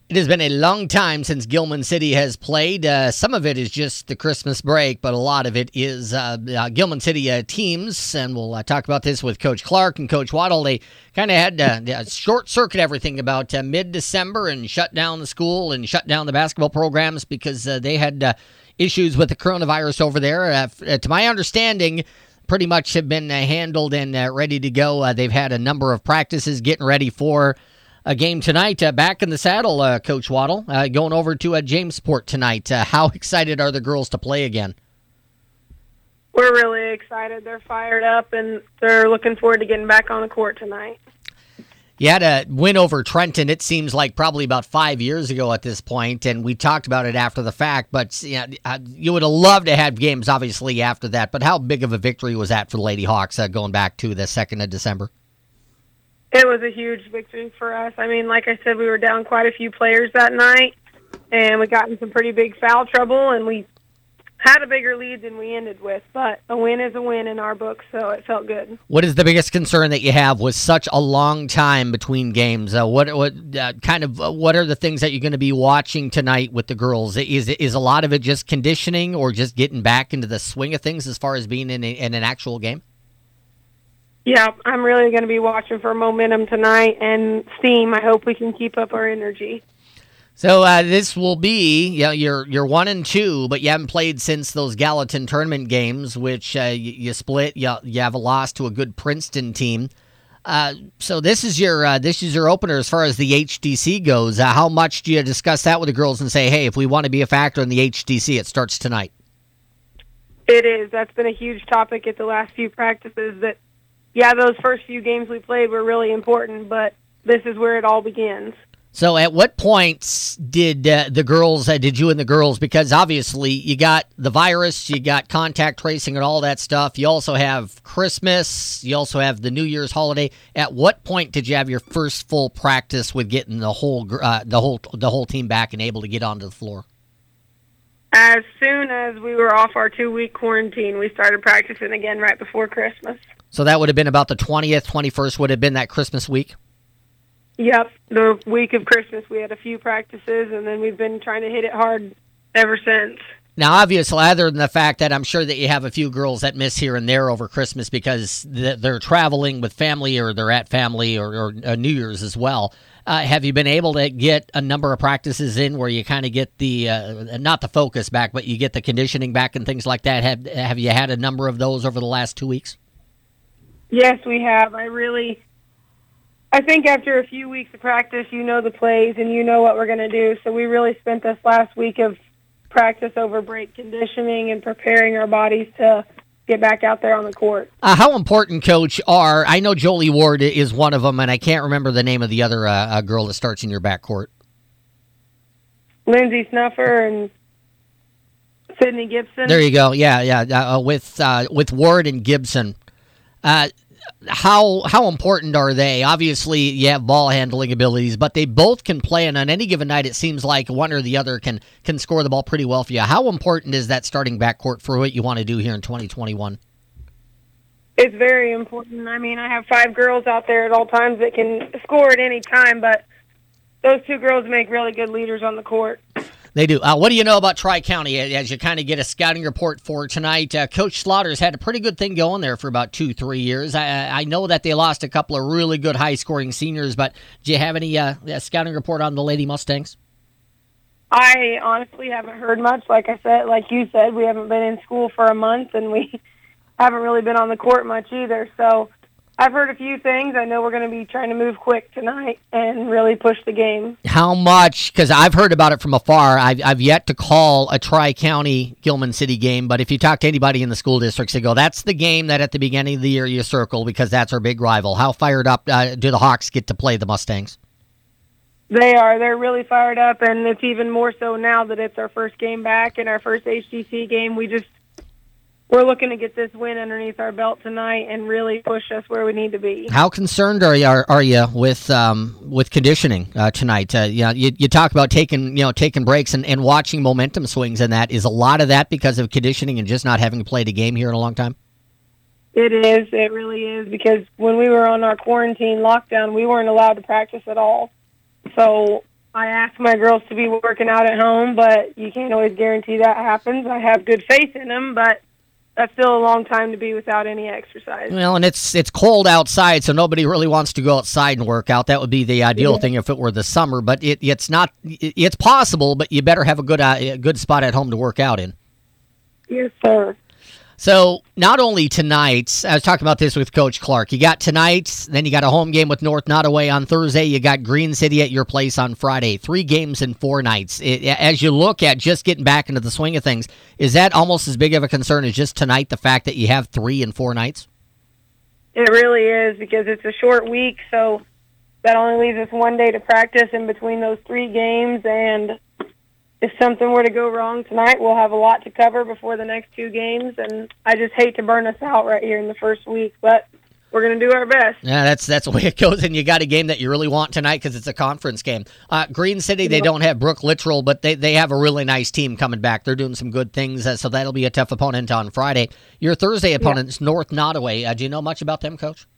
It has been a long time since Gilman City has played. Some of it is just the Christmas break, but a lot of it is Gilman City teams. And we'll talk about this with Coach Clark and Coach Waddle. They kind of had to short-circuit everything about mid-December and shut down the school and shut down the basketball programs because they had issues with the coronavirus over there. To my understanding, pretty much have been handled and ready to go. They've had a number of practices getting ready for a game tonight. Back in the saddle, Coach Waddle, going over to Jamesport tonight. How excited are the girls to play again? We're really excited. They're fired up, and they're looking forward to getting back on the court tonight. You had a win over Trenton, it seems like probably about 5 years ago at this point, and we talked about it after the fact, but you would have loved to have games, obviously, after that. But how big of a victory was that for the Lady Hawks going back to the 2nd of December? It was a huge victory for us. I mean, like I said, we were down quite a few players that night, and we got in some pretty big foul trouble, and we had a bigger lead than we ended with. But a win is a win in our book, so it felt good. What is the biggest concern that you have with such a long time between games? What are the things that you're going to be watching tonight with the girls? Is a lot of it just conditioning or just getting back into the swing of things as far as being in an actual game? Yeah, I'm really going to be watching for momentum tonight and steam. I hope we can keep up our energy. So this will be, you're 1-2, but you haven't played since those Gallatin tournament games, which you split. You have a loss to a good Princeton team. So this is your opener as far as the HDC goes. How much do you discuss that with the girls and say, hey, if we want to be a factor in the HDC, it starts tonight? It is. That's been a huge topic at the last few practices. That those first few games we played were really important, but this is where it all begins. So at what points did you and the girls, because obviously you got the virus, you got contact tracing and all that stuff. You also have Christmas. You also have the New Year's holiday. At what point did you have your first full practice with getting the whole team back and able to get onto the floor? As soon as we were off our 2-week quarantine, we started practicing again right before Christmas. So that would have been about the 20th, 21st would have been that Christmas week? Yep, the week of Christmas we had a few practices, and then we've been trying to hit it hard ever since. Now, obviously, other than the fact that I'm sure that you have a few girls that miss here and there over Christmas because they're traveling with family or they're at family or New Year's as well, have you been able to get a number of practices in where you kind of get the, not the focus back, but you get the conditioning back and things like that? Have you had a number of those over the last 2 weeks? Yes, we have. I think after a few weeks of practice, you know the plays and you know what we're going to do. So we really spent this last week of practice over break conditioning and preparing our bodies to get back out there on the court. How important, Coach, I know Jolie Ward is one of them, and I can't remember the name of the other girl that starts in your backcourt. Lindsay Snuffer and Sydney Gibson. There you go. Yeah. With Ward and Gibson. How important are they? Obviously, you have ball handling abilities, but they both can play, and on any given night, it seems like one or the other can score the ball pretty well for you. How important is that starting backcourt for what you want to do here in 2021? It's very important. I mean, I have 5 girls out there at all times that can score at any time, but those 2 girls make really good leaders on the court. They do. What do you know about Tri-County as you kind of get a scouting report for tonight? Coach Slaughter's had a pretty good thing going there for about 2-3 years. I know that they lost a couple of really good high-scoring seniors, but do you have any scouting report on the Lady Mustangs? I honestly haven't heard much. Like you said, we haven't been in school for a month, and we haven't really been on the court much either. So I've heard a few things. I know we're going to be trying to move quick tonight and really push the game. How much? Because I've heard about it from afar. I've yet to call a Tri-County Gilman City game, but if you talk to anybody in the school districts, they go, that's the game that at the beginning of the year you circle because that's our big rival. How fired up do the Hawks get to play the Mustangs? They are. They're really fired up, and it's even more so now that it's our first game back and our first HTC game. We're looking to get this win underneath our belt tonight and really push us where we need to be. How concerned are you with conditioning tonight? You talk about taking breaks and watching momentum swings, and that is a lot of that because of conditioning and just not having played a game here in a long time. It is. It really is, because when we were on our quarantine lockdown, we weren't allowed to practice at all. So I ask my girls to be working out at home, but you can't always guarantee that happens. I have good faith in them, but that's still a long time to be without any exercise. Well, and it's cold outside, so nobody really wants to go outside and work out. That would be the ideal thing if it were the summer, but it's not. It's possible, but you better have a good spot at home to work out in. Yes, sir. So not only tonight, I was talking about this with Coach Clark. You got tonight, then you got a home game with North Nottoway on Thursday. You got Green City at your place on Friday. 3 games in 4 nights. As you look at just getting back into the swing of things, is that almost as big of a concern as just tonight, the fact that you have 3 in 4 nights? It really is, because it's a short week, so that only leaves us 1 day to practice in between those 3 games, and if something were to go wrong tonight, we'll have a lot to cover before the next 2 games, and I just hate to burn us out right here in the first week, but we're going to do our best. Yeah, that's the way it goes, and you got a game that you really want tonight because it's a conference game. Green City, they don't have Brooke Littrell, but they have a really nice team coming back. They're doing some good things, so that'll be a tough opponent on Friday. Your Thursday opponent's North Nottoway. Do you know much about them, Coach?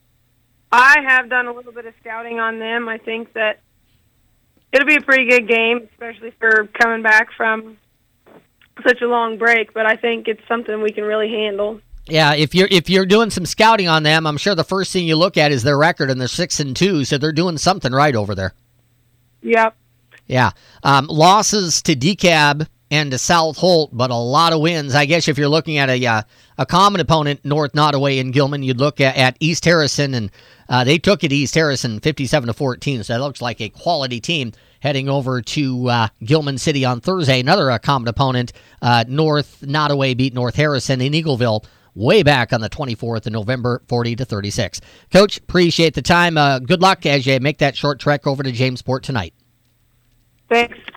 I have done a little bit of scouting on them. I think that it'll be a pretty good game, especially for coming back from such a long break, but I think it's something we can really handle. Yeah, if you're doing some scouting on them, I'm sure the first thing you look at is their record, and they're 6-2, so they're doing something right over there. Yep. Yeah. Losses to DeKalb and to South Holt, but a lot of wins. I guess if you're looking at a common opponent, North Nottoway and Gilman, you'd look at East Harrison, and they took it East Harrison 57-14, so that looks like a quality team heading over to Gilman City on Thursday. Another common opponent, North Nottoway beat North Harrison in Eagleville way back on the 24th of November, 40-36. Coach, appreciate the time. Good luck as you make that short trek over to Jamesport tonight. Thanks.